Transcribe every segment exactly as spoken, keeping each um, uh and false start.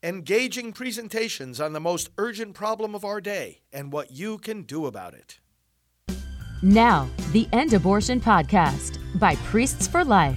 engaging presentations on the most urgent problem of our day and what you can do about it. Now, the End Abortion Podcast by Priests for Life.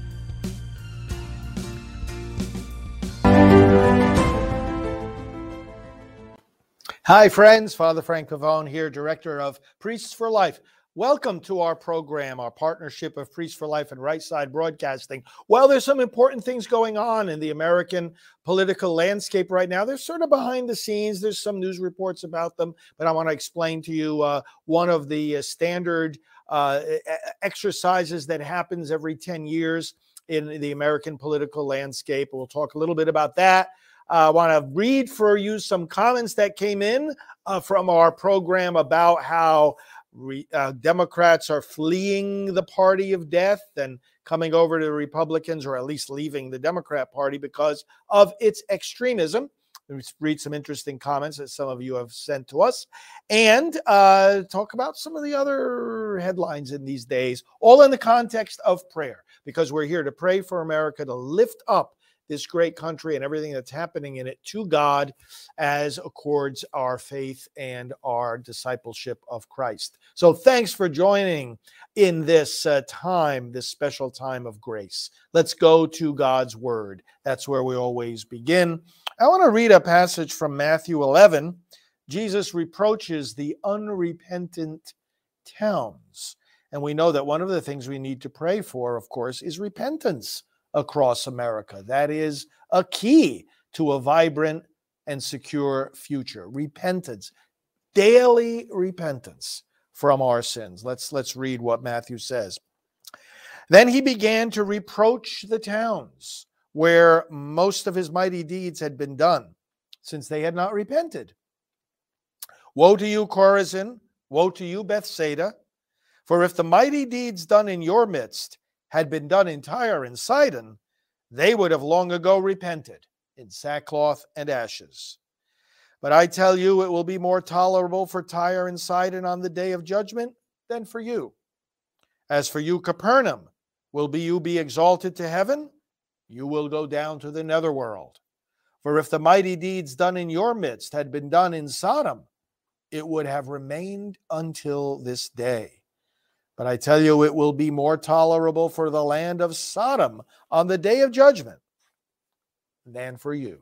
Hi, friends. Father Frank Pavone here, Director of Priests for Life. Welcome to our program, our partnership of Priests for Life and Right Side Broadcasting. Well, there's some important things going on in the American political landscape right now. They're sort of behind the scenes. There's some news reports about them, but I want to explain to you uh, one of the uh, standard uh, exercises that happens every ten years in the American political landscape. We'll talk a little bit about that. I uh, want to read for you some comments that came in uh, from our program about how re, uh, Democrats are fleeing the party of death and coming over to the Republicans, or at least leaving the Democrat Party because of its extremism. Let's read some interesting comments that some of you have sent to us and uh, talk about some of the other headlines in these days, all in the context of prayer, because we're here to pray for America, to lift up this great country and everything that's happening in it to God as accords our faith and our discipleship of Christ. So thanks for joining in this uh, time, this special time of grace. Let's go to God's word. That's where we always begin. I want to read a passage from Matthew eleven. Jesus reproaches the unrepentant towns. And we know that one of the things we need to pray for, of course, is repentance across America. That is a key to a vibrant and secure future. Repentance, daily repentance from our sins. Let's, let's read what Matthew says. Then he began to reproach the towns where most of his mighty deeds had been done, since they had not repented. Woe to you, Chorazin! Woe to you, Bethsaida! For if the mighty deeds done in your midst had been done in Tyre and Sidon, they would have long ago repented in sackcloth and ashes. But I tell you, it will be more tolerable for Tyre and Sidon on the day of judgment than for you. As for you, Capernaum, will be you be exalted to heaven? You will go down to the netherworld. For if the mighty deeds done in your midst had been done in Sodom, it would have remained until this day. But I tell you, it will be more tolerable for the land of Sodom on the day of judgment than for you.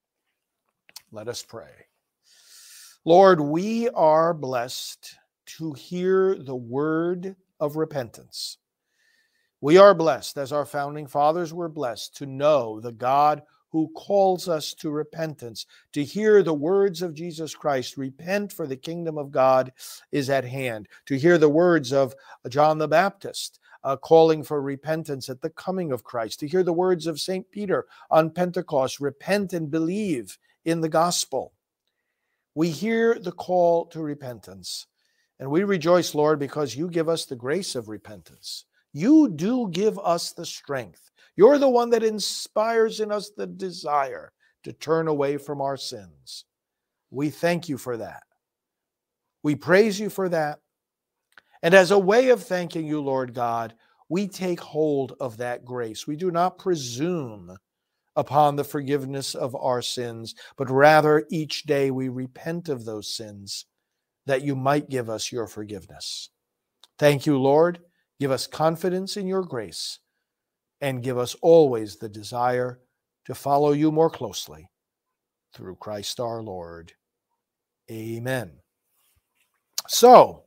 Let us pray. Lord, we are blessed to hear the word of repentance. We are blessed, as our founding fathers were blessed, to know the God who calls us to repentance, to hear the words of Jesus Christ, repent for the kingdom of God is at hand, to hear the words of John the Baptist uh, calling for repentance at the coming of Christ, to hear the words of Saint Peter on Pentecost, repent and believe in the gospel. We hear the call to repentance, and we rejoice, Lord, because you give us the grace of repentance. You do give us the strength. You're the one that inspires in us the desire to turn away from our sins. We thank you for that. We praise you for that. And as a way of thanking you, Lord God, we take hold of that grace. We do not presume upon the forgiveness of our sins, but rather each day we repent of those sins that you might give us your forgiveness. Thank you, Lord. Give us confidence in your grace, and give us always the desire to follow you more closely. Through Christ our Lord. Amen. So,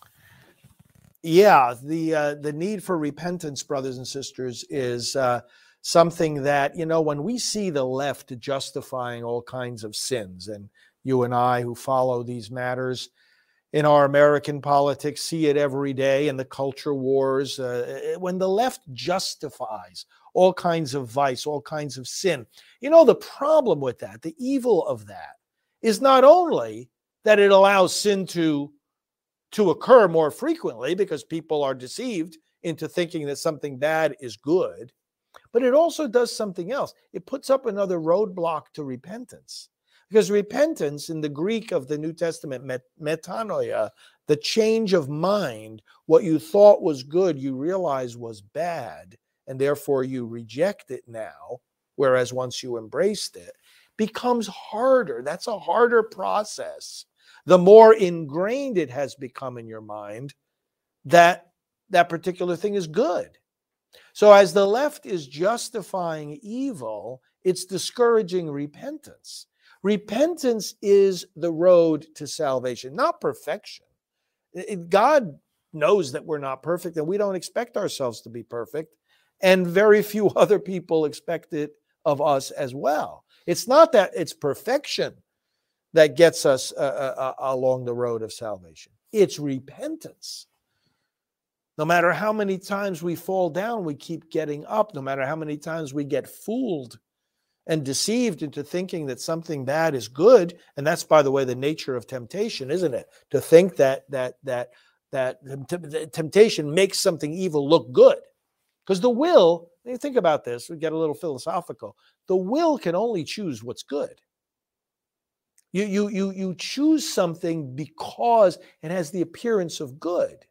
yeah, the uh, the need for repentance, brothers and sisters, is uh, something that, you know, when we see the left justifying all kinds of sins, and you and I who follow these matters in our American politics see it every day in the culture wars, uh, when the left justifies all kinds of vice, all kinds of sin. You know, the problem with that, the evil of that, is not only that it allows sin to, to occur more frequently because people are deceived into thinking that something bad is good, but it also does something else. It puts up another roadblock to repentance. Because repentance in the Greek of the New Testament, met, metanoia, the change of mind, what you thought was good, you realize was bad, and therefore you reject it now, whereas once you embraced it, becomes harder. That's a harder process. The more ingrained it has become in your mind that that particular thing is good. So as the left is justifying evil, it's discouraging repentance. Repentance is the road to salvation, not perfection. It, God knows that we're not perfect, and we don't expect ourselves to be perfect. And very few other people expect it of us as well. It's not that it's perfection that gets us uh, uh, along the road of salvation. It's repentance. No matter how many times we fall down, we keep getting up. No matter how many times we get fooled and deceived into thinking that something bad is good. And that's, by the way, the nature of temptation, isn't it? To think that that that that temptation makes something evil look good. Because the will, you think about this, we get a little philosophical. The will can only choose what's good. You, you, you, you choose something because it has the appearance of good.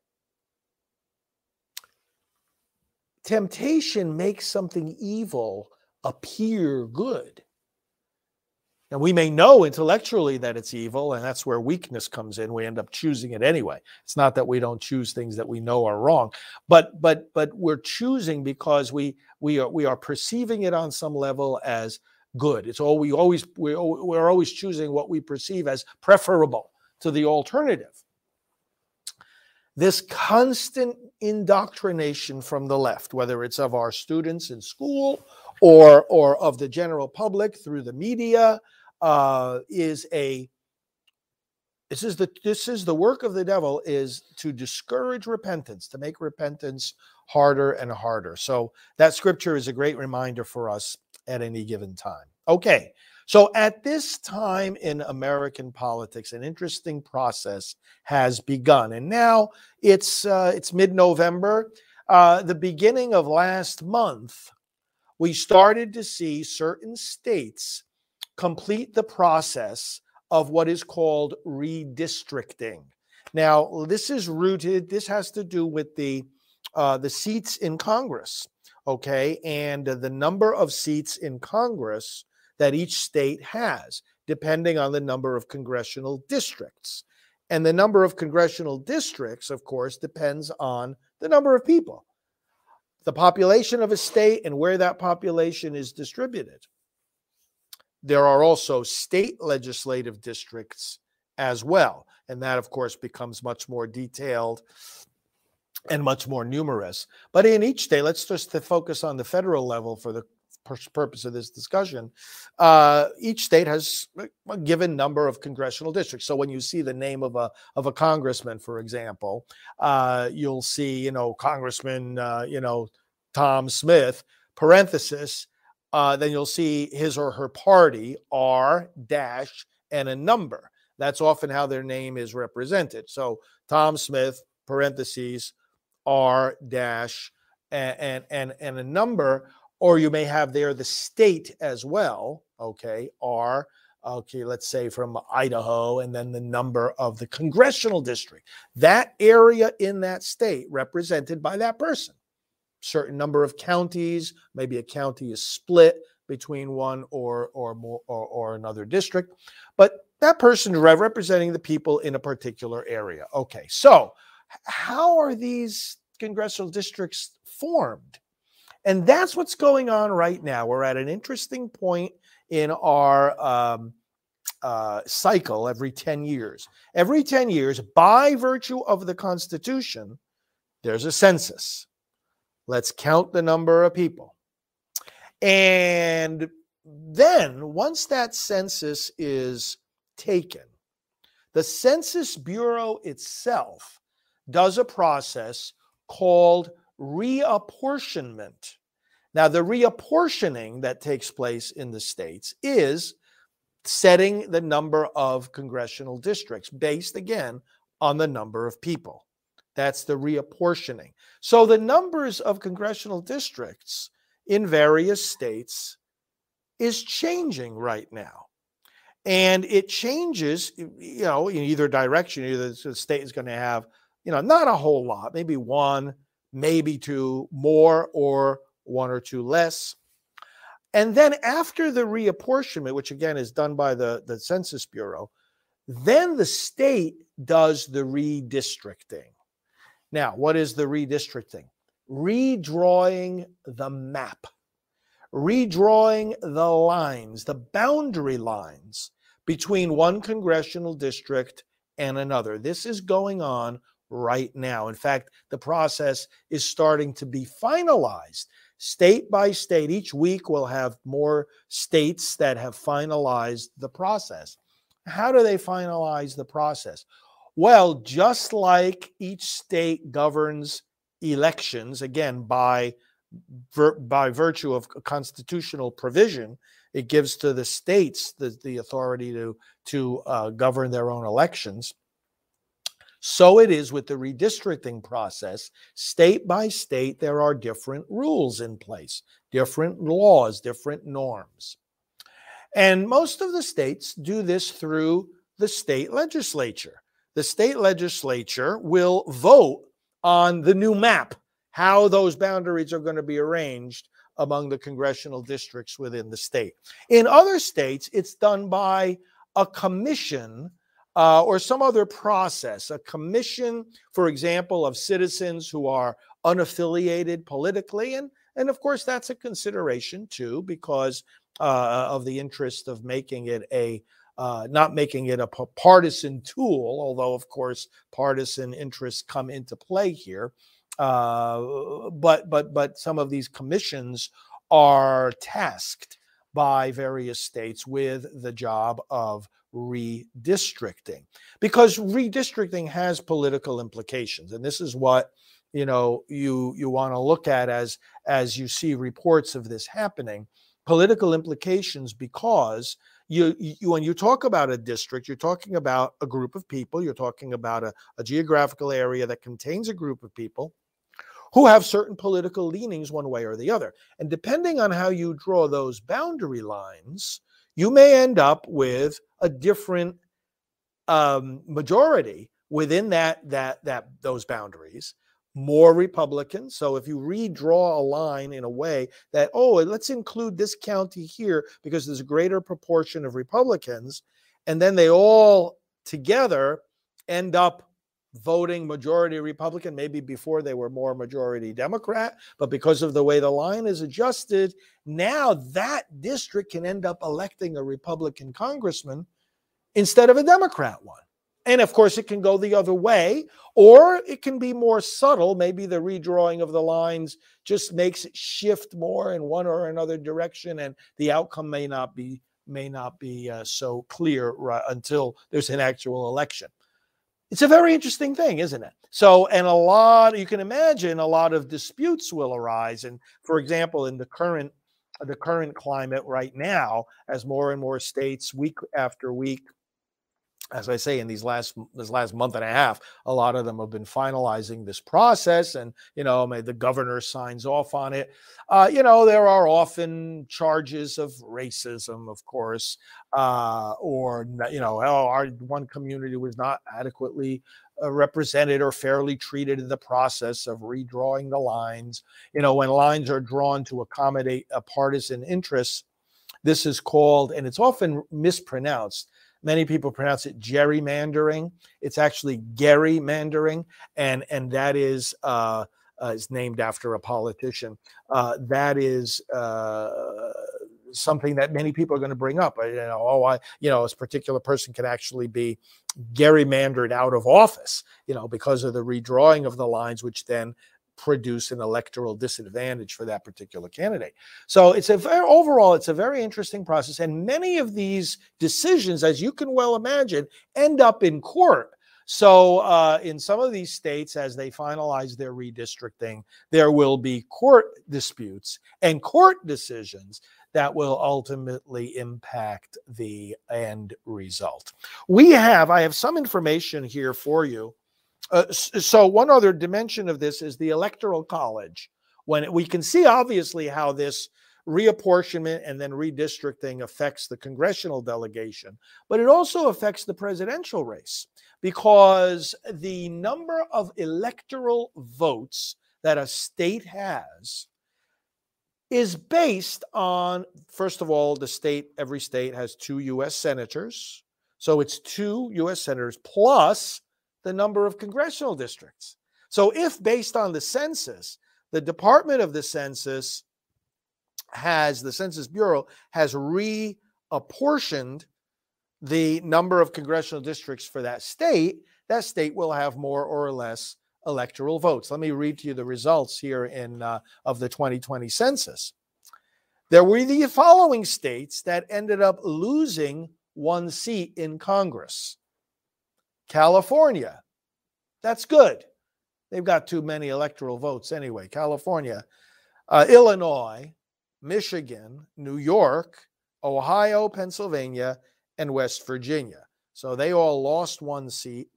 Temptation makes something evil appear good. Now, we may know intellectually that it's evil, and that's where weakness comes in. We end up choosing it anyway. It's not that we don't choose things that we know are wrong, but but but we're choosing because we we are we are perceiving it on some level as good. It's all we always we we're always choosing what we perceive as preferable to the alternative. This constant indoctrination from the left, whether it's of our students in school or or of the general public through the media, uh, is a this is the this is the work of the devil, is to discourage repentance, to make repentance harder and harder. So that scripture is a great reminder for us at any given time. Okay, so at this time in American politics, an interesting process has begun, and now it's uh, it's mid-November. Uh, the beginning of last month, we started to see certain states complete the process of what is called redistricting. Now, this is rooted, this has to do with the, uh, the seats in Congress, okay, and uh, the number of seats in Congress that each state has, depending on the number of congressional districts. And the number of congressional districts, of course, depends on the number of people, the population of a state, and where that population is distributed. There are also state legislative districts as well. And that, of course, becomes much more detailed and much more numerous. But in each state, let's just focus on the federal level for the purpose of this discussion. Uh, each state has a given number of congressional districts. So when you see the name of a of a congressman, for example, uh, you'll see, you know, Congressman, uh, you know, Tom Smith, parenthesis, uh, then you'll see his or her party, R dash, and a number. That's often how their name is represented. So Tom Smith, parentheses, R dash, and, and, and, and a number, or you may have there the state as well, okay, R, okay, let's say from Idaho, and then the number of the congressional district. That area in that state represented by that person. Certain number of counties, maybe a county is split between one or or more or, or another district, but that person is representing the people in a particular area. Okay, so how are these congressional districts formed? And that's what's going on right now. We're at an interesting point in our um, uh, cycle every ten years. Every ten years, by virtue of the Constitution, there's a census. Let's count the number of people. And then once that census is taken, the Census Bureau itself does a process called reapportionment. Now, the reapportioning that takes place in the states is setting the number of congressional districts based, again, on the number of people. That's the reapportioning. So the numbers of congressional districts in various states is changing right now. And it changes, you know, in either direction. Either the state is going to have, you know, not a whole lot, maybe one, maybe two more, or one or two less. And then after the reapportionment, which again is done by the, the Census Bureau, then the state does the redistricting. Now, what is the redistricting? Redrawing the map, redrawing the lines, the boundary lines between one congressional district and another. This is going on right now. In fact, the process is starting to be finalized. State by state, each week we'll have more states that have finalized the process. How do they finalize the process? Well, just like each state governs elections, again, by, vir- by virtue of constitutional provision, it gives to the states the, the authority to, to uh, govern their own elections. So it is with the redistricting process. State by state, there are different rules in place, different laws, different norms. And most of the states do this through the state legislature. The state legislature will vote on the new map, how those boundaries are going to be arranged among the congressional districts within the state. In other states, it's done by a commission Uh, or some other process, a commission, for example, of citizens who are unaffiliated politically. And, and of course, that's a consideration, too, because uh, of the interest of making it a, uh, not making it a partisan tool, although, of course, partisan interests come into play here. Uh, but, but, but some of these commissions are tasked by various states with the job of redistricting, because redistricting has political implications. And this is what, you know, you, you want to look at as, as you see reports of this happening, political implications, because you, you, when you talk about a district, you're talking about a group of people, you're talking about a, a geographical area that contains a group of people who have certain political leanings one way or the other. And depending on how you draw those boundary lines, you may end up with a different um, majority within that, that, that, those boundaries, more Republicans. So if you redraw a line in a way that, oh, let's include this county here because there's a greater proportion of Republicans, and then they all together end up voting majority Republican, maybe before they were more majority Democrat, but because of the way the line is adjusted, now that district can end up electing a Republican congressman instead of a Democrat one. And of course, it can go the other way, or it can be more subtle. Maybe the redrawing of the lines just makes it shift more in one or another direction, and the outcome may not be may not be uh, so clear right, until there's an actual election. It's a very interesting thing, isn't it? So, and a lot, you can imagine a lot of disputes will arise. And for example, in the current, the current climate right now, as more and more states week after week, as I say, in these last, this last month and a half, a lot of them have been finalizing this process, and, you know, the governor signs off on it. Uh, you know, there are often charges of racism, of course, uh, or, you know, oh, our one community was not adequately uh, represented or fairly treated in the process of redrawing the lines. You know, when lines are drawn to accommodate a partisan interests, this is called, and it's often mispronounced, many people pronounce it gerrymandering. It's actually gerrymandering, and and that is uh, uh, is named after a politician. Uh, that is uh, something that many people are going to bring up. You know, oh, I, you know, this particular person can actually be gerrymandered out of office, you know, because of the redrawing of the lines, which then produce an electoral disadvantage for that particular candidate. So it's a very, overall, it's a very interesting process. And many of these decisions, as you can well imagine, end up in court. So uh, in some of these states, as they finalize their redistricting, there will be court disputes and court decisions that will ultimately impact the end result. We have, I have some information here for you. Uh, so one other dimension of this is the Electoral College. When it, we can see obviously how this reapportionment and then redistricting affects the congressional delegation, but it also affects the presidential race, because the number of electoral votes that a state has is based on, first of all, the state, every state has two U S senators. So it's two U S senators plus the number of congressional districts. So if based on the census, the Department of the Census has, the Census Bureau has reapportioned the number of congressional districts for that state, that state will have more or less electoral votes. Let me read to you the results here in uh, of the twenty twenty census. There were the following states that ended up losing one seat in Congress. California, that's good. They've got too many electoral votes anyway. California, uh, Illinois, Michigan, New York, Ohio, Pennsylvania, and West Virginia. So they all lost one seat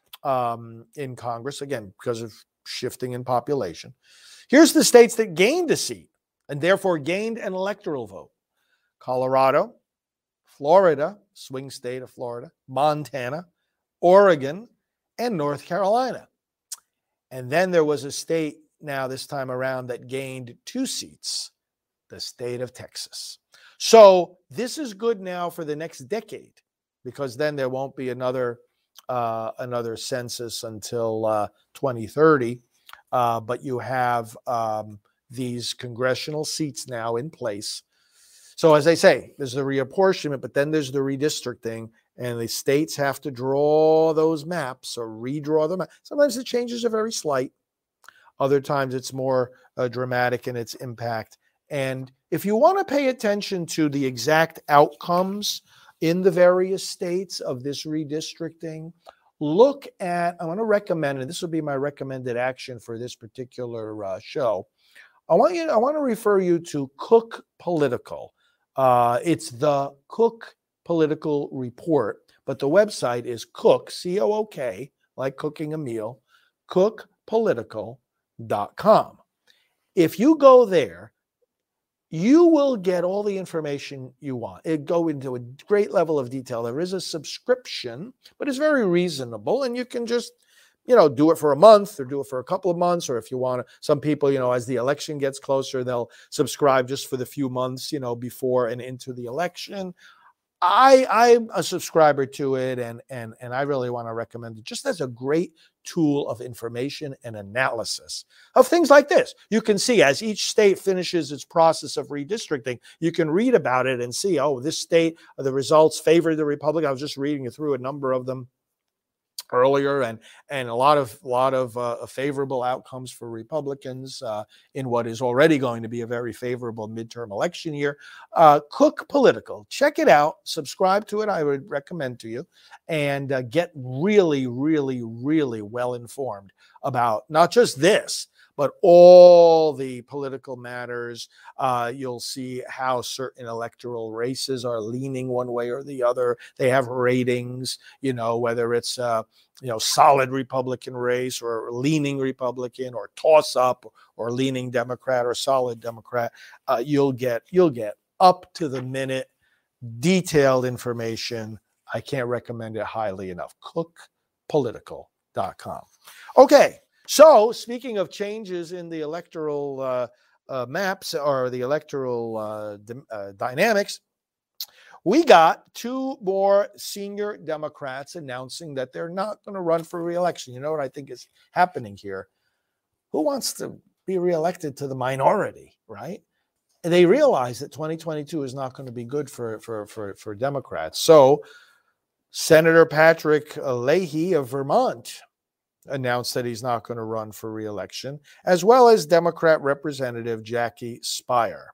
um, in Congress, again, because of shifting in population. Here's the states that gained a seat and therefore gained an electoral vote. Colorado, Florida, swing state of Florida, Montana, Oregon, and North Carolina. And then there was a state now this time around that gained two seats, the state of Texas. So this is good now for the next decade, because then there won't be another uh, another census until uh, twenty thirty. Uh, but you have um, these congressional seats now in place. So as I say, there's the reapportionment, but then there's the redistricting, and the states have to draw those maps or redraw them. Sometimes the changes are very slight. Other times it's more uh, dramatic in its impact. And if you want to pay attention to the exact outcomes in the various states of this redistricting, look at, I want to recommend, and this will be my recommended action for this particular uh, show. I want you, I want to refer you to Cook Political. Uh, it's the Cook Political Report, but the website is Cook, C O O K, like cooking a meal, cook political dot com. If you go there, you will get all the information you want. It go into a great level of detail. There is a subscription, but it's very reasonable, and you can just, you know, do it for a month or do it for a couple of months, or if you want to, some people, you know, as the election gets closer, they'll subscribe just for the few months, you know, before and into the election. I, I'm a subscriber to it, and, and, and I really want to recommend it just as a great tool of information and analysis of things like this. You can see as each state finishes its process of redistricting, you can read about it and see, oh, this state, the results favor the Republican. I was just reading through a number of them earlier, and and a lot of lot of uh, favorable outcomes for Republicans uh, in what is already going to be a very favorable midterm election year. Uh, Cook Political, check it out, subscribe to it. I would recommend to you, and uh, get really, really, really well informed about not just this, but all the political matters. Uh, you'll see how certain electoral races are leaning one way or the other. They have ratings, you know, whether it's a you know solid Republican race or leaning Republican or toss up or leaning Democrat or solid Democrat. Uh, you'll get you'll get up to the minute, detailed information. I can't recommend it highly enough. cook political dot com. Okay. So, speaking of changes in the electoral uh, uh, maps or the electoral uh, d- uh, dynamics, we got two more senior Democrats announcing that they're not going to run for re-election. You know what I think is happening here? Who wants to be reelected to the minority, right? And they realize that twenty twenty-two is not going to be good for, for, for, for Democrats. So, Senator Patrick Leahy of Vermont announced that he's not going to run for re-election, as well as Democrat Representative Jackie Speier.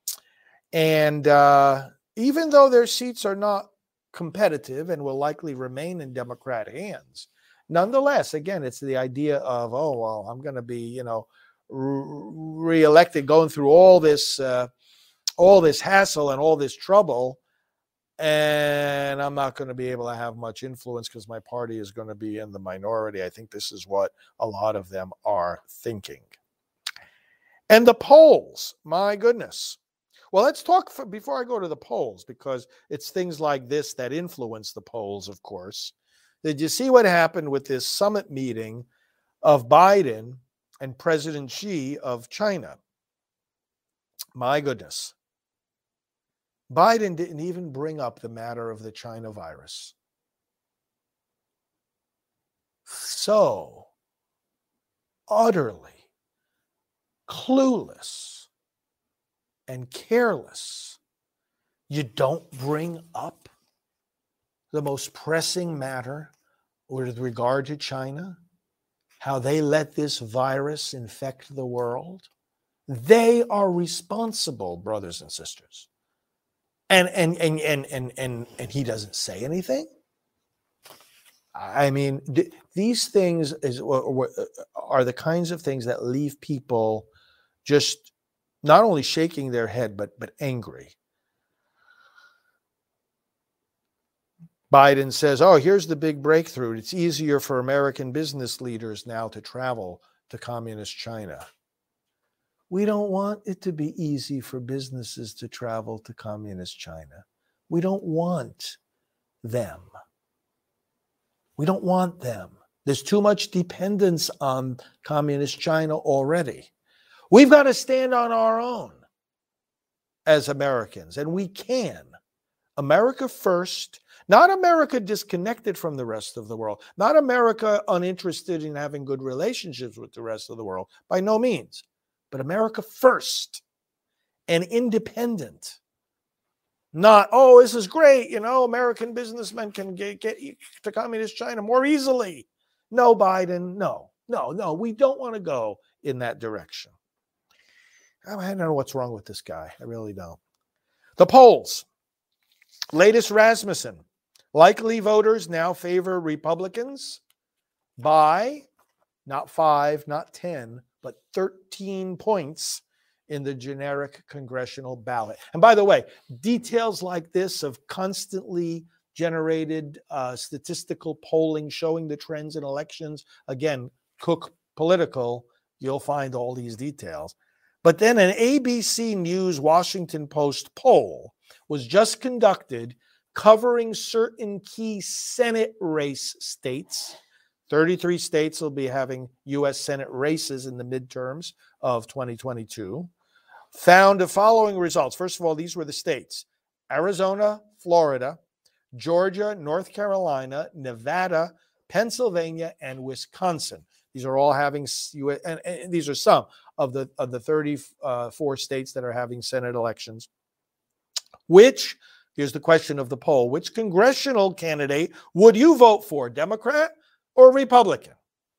And uh, even though their seats are not competitive and will likely remain in Democrat hands, nonetheless, again, it's the idea of, oh, well, I'm going to be, you know, re- re-elected, going through all this, uh, all this hassle and all this trouble, and I'm not going to be able to have much influence because my party is going to be in the minority. I think this is what a lot of them are thinking. And the polls, my goodness. Well, let's talk for, before I go to the polls, because it's things like this that influence the polls, of course. Did you see what happened with this summit meeting of Biden and President Xi of China? My goodness. Biden didn't even bring up the matter of the China virus. So utterly clueless and careless. You don't bring up the most pressing matter with regard to China, how they let this virus infect the world. They are responsible, brothers and sisters. And and and and and and, and he doesn't say anything. I mean, th- these things is are the kinds of things that leave people just not only shaking their head, but but angry. Biden says, oh, here's the big breakthrough. It's easier for American business leaders now to travel to communist China. We don't want it to be easy for businesses to travel to communist China. We don't want them. We don't want them. There's too much dependence on communist China already. We've got to stand on our own as Americans, and we can. America first, not America disconnected from the rest of the world, not America uninterested in having good relationships with the rest of the world, by no means, but America first and independent. Not, oh, this is great, you know, American businessmen can get, get to communist China more easily. No, Biden, no, no, no, we don't want to go in that direction. I don't know what's wrong with this guy. I really don't. The polls. Latest Rasmussen. Likely voters now favor Republicans by not five, not ten, but thirteen points in the generic congressional ballot. And by the way, details like this of constantly generated uh, statistical polling showing the trends in elections, again, Cook Political, you'll find all these details. But then an A B C News Washington Post poll was just conducted covering certain key Senate race states. thirty-three states will be having U S Senate races in the midterms of twenty twenty-two. Found the following results. First of all, these were the states: Arizona, Florida, Georgia, North Carolina, Nevada, Pennsylvania, and Wisconsin. These are all having, and, and these are some of the of the thirty-four states that are having Senate elections. Which, here's the question of the poll, which congressional candidate would you vote for, Democrat or Republican?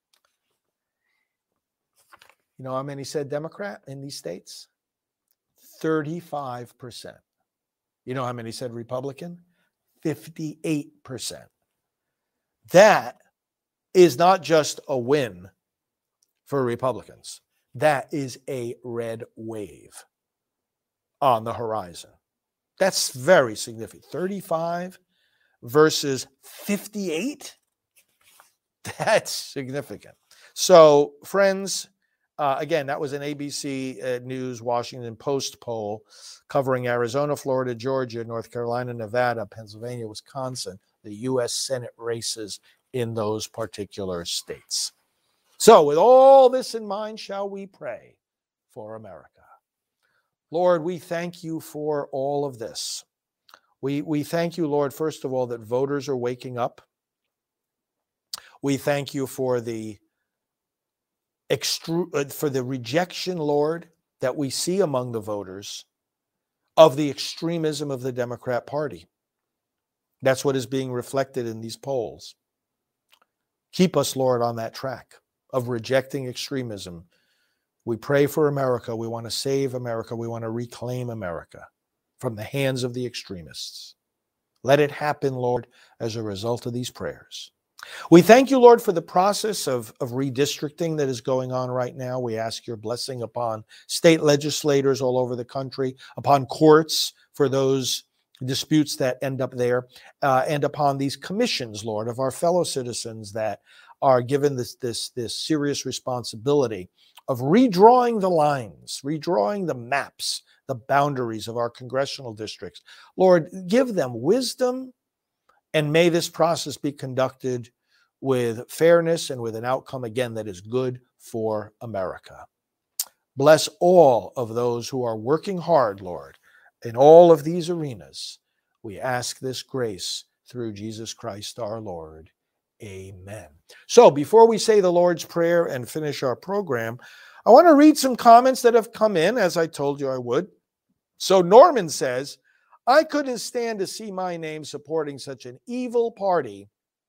You know how many said Democrat in these states? thirty-five percent. You know how many said Republican? fifty-eight percent. That is not just a win for Republicans. That is a red wave on the horizon. That's very significant. thirty-five versus fifty-eight. That's significant. So, friends, uh, again, that was an A B C uh, News Washington Post poll covering Arizona, Florida, Georgia, North Carolina, Nevada, Pennsylvania, Wisconsin, the U S Senate races in those particular states. So, with all this in mind, shall we pray for America? Lord, we thank you for all of this. We, we thank you, Lord, first of all, that voters are waking up. We thank you for the extru- for the rejection, Lord, that we see among the voters of the extremism of the Democrat Party. That's what is being reflected in these polls. Keep us, Lord, on that track of rejecting extremism. We pray for America. We want to save America. We want to reclaim America from the hands of the extremists. Let it happen, Lord, as a result of these prayers. We thank you, Lord, for the process of, of redistricting that is going on right now. We ask your blessing upon state legislators all over the country, upon courts for those disputes that end up there, uh, and upon these commissions, Lord, of our fellow citizens that are given this, this, this serious responsibility of redrawing the lines, redrawing the maps, the boundaries of our congressional districts. Lord, give them wisdom, and may this process be conducted with fairness and with an outcome, again, that is good for America. Bless all of those who are working hard, Lord, in all of these arenas. We ask this grace through Jesus Christ our Lord. Amen. So before we say the Lord's Prayer and finish our program, I want to read some comments that have come in, as I told you I would. So Norman says, I couldn't stand to see my name supporting such an evil party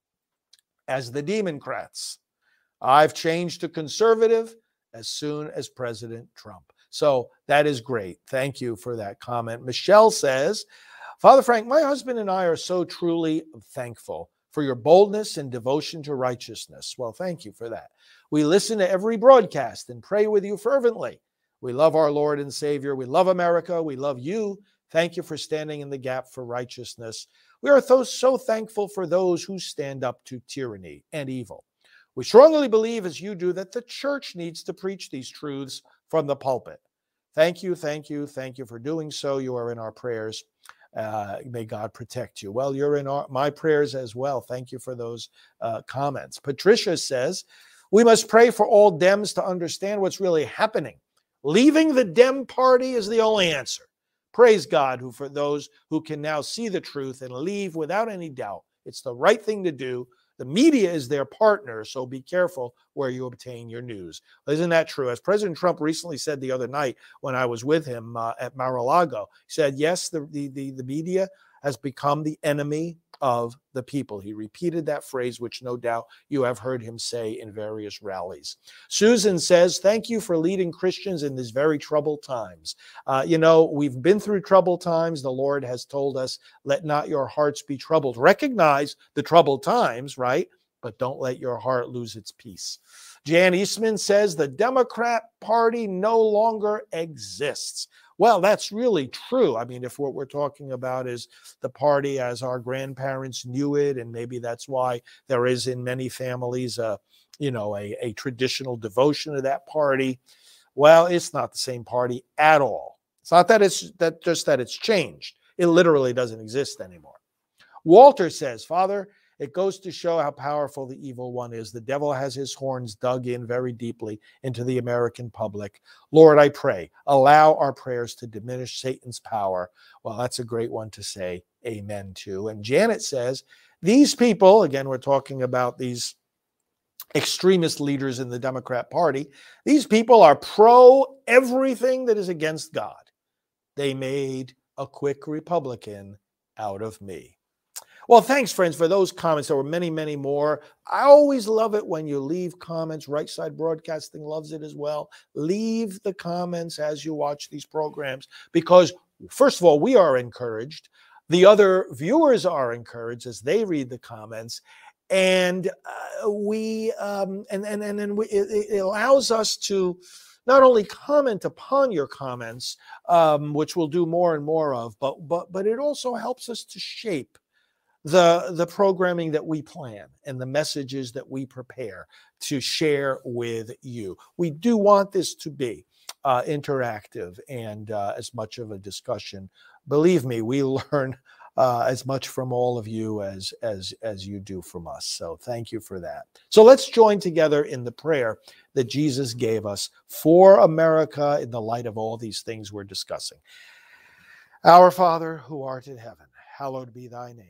as the Democrats. I've changed to conservative as soon as President Trump. So that is great. Thank you for that comment. Michelle says, Father Frank, my husband and I are so truly thankful for your boldness and devotion to righteousness. Well, thank you for that. We listen to every broadcast and pray with you fervently. We love our Lord and Savior. We love America. We love you. Thank you for standing in the gap for righteousness. We are so thankful for those who stand up to tyranny and evil. We strongly believe, as you do, that the church needs to preach these truths from the pulpit. Thank you, thank you, thank you for doing so. You are in our prayers. Uh, may God protect you. Well, you're in our, my prayers as well. Thank you for those uh, comments. Patricia says, we must pray for all Dems to understand what's really happening. Leaving the Dem party is the only answer. Praise God who for those who can now see the truth and leave without any doubt. It's the right thing to do. The media is their partner, so be careful where you obtain your news. Isn't that true? As President Trump recently said the other night when I was with him uh, at Mar-a-Lago, he said, yes, the, the, the, the media has become the enemy of the people. He repeated that phrase, which no doubt you have heard him say in various rallies. Susan says, thank you for leading Christians in these very troubled times. Uh, you know, we've been through troubled times. The Lord has told us, let not your hearts be troubled. Recognize the troubled times, right? But don't let your heart lose its peace. Jan Eastman says, the Democrat Party no longer exists. Well, that's really true. I mean, if what we're talking about is the party as our grandparents knew it, and maybe that's why there is in many families, a, you know, a, a traditional devotion to that party. Well, it's not the same party at all. It's not that it's that just that it's changed. It literally doesn't exist anymore. Walter says, Father, it goes to show how powerful the evil one is. The devil has his horns dug in very deeply into the American public. Lord, I pray, allow our prayers to diminish Satan's power. Well, that's a great one to say amen to. And Janet says, these people, again, we're talking about these extremist leaders in the Democrat Party, these people are pro everything that is against God. They made a quick Republican out of me. Well, thanks, friends, for those comments. There were many, many more. I always love it when you leave comments. Right Side Broadcasting loves it as well. Leave the comments as you watch these programs because, first of all, we are encouraged. The other viewers are encouraged as they read the comments. And uh, we um, and and and, and we, it, it allows us to not only comment upon your comments, um, which we'll do more and more of, but but but it also helps us to shape the the programming that we plan and the messages that we prepare to share with you. We do want this to be uh, interactive and uh, as much of a discussion. Believe me, we learn uh, as much from all of you as as as you do from us. So thank you for that. So let's join together in the prayer that Jesus gave us for America in the light of all these things we're discussing. Our Father who art in heaven, hallowed be thy name.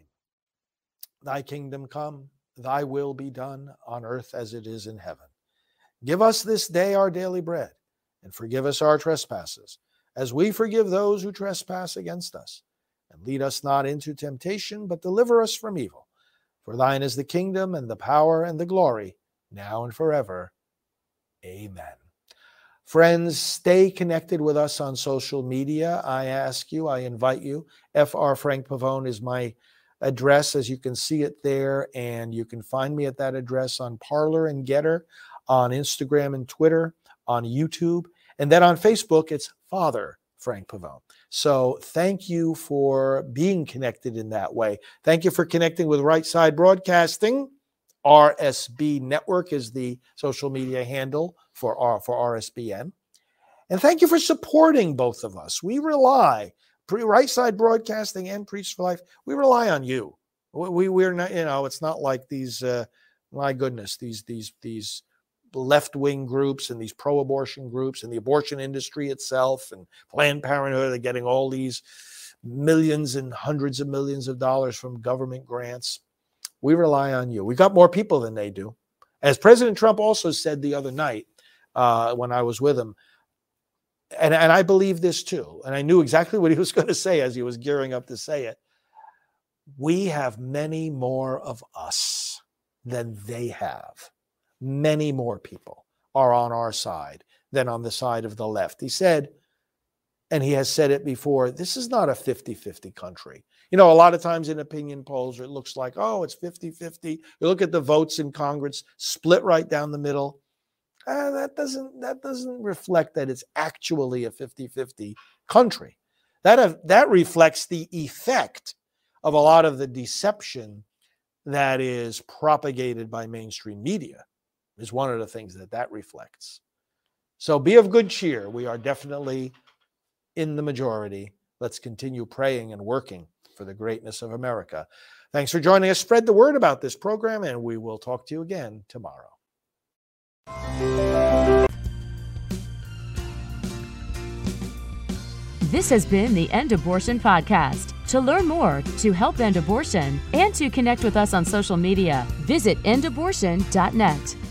Thy kingdom come, thy will be done on earth as it is in heaven. Give us this day our daily bread, and forgive us our trespasses, as we forgive those who trespass against us. And lead us not into temptation, but deliver us from evil. For thine is the kingdom, and the power, and the glory, now and forever. Amen. Friends, stay connected with us on social media. I ask you, I invite you. F R Frank Pavone is my address, as you can see it there, and you can find me at that address on Parler and Getter, on Instagram and Twitter, on YouTube, and then on Facebook, it's Father Frank Pavone. So thank you for being connected in that way. Thank you for connecting with Right Side Broadcasting. R S B Network is the social media handle for, R, for R S B N. And thank you for supporting both of us. We rely Right Side Broadcasting and Priests for Life, we rely on you. We, we're not, you know, it's not like these, uh, my goodness, these, these, these left-wing groups and these pro-abortion groups and the abortion industry itself and Planned Parenthood are getting all these millions and hundreds of millions of dollars from government grants. We rely on you. We got more people than they do. As President Trump also said the other night uh, when I was with him, and, and I believe this too, and I knew exactly what he was going to say as he was gearing up to say it, we have many more of us than they have. Many more people are on our side than on the side of the left. He said, and he has said it before, this is not a fifty-fifty country. You know, a lot of times in opinion polls, it looks like, oh, it's fifty-fifty. You look at the votes in Congress, split right down the middle. Uh, that doesn't that doesn't reflect that it's actually a fifty-fifty country. That, uh, that reflects the effect of a lot of the deception that is propagated by mainstream media, is one of the things that that reflects. So be of good cheer. We are definitely in the majority. Let's continue praying and working for the greatness of America. Thanks for joining us. Spread the word about this program, and we will talk to you again tomorrow. This has been the End Abortion Podcast. To learn more, to help end abortion, and to connect with us on social media, visit end abortion dot net.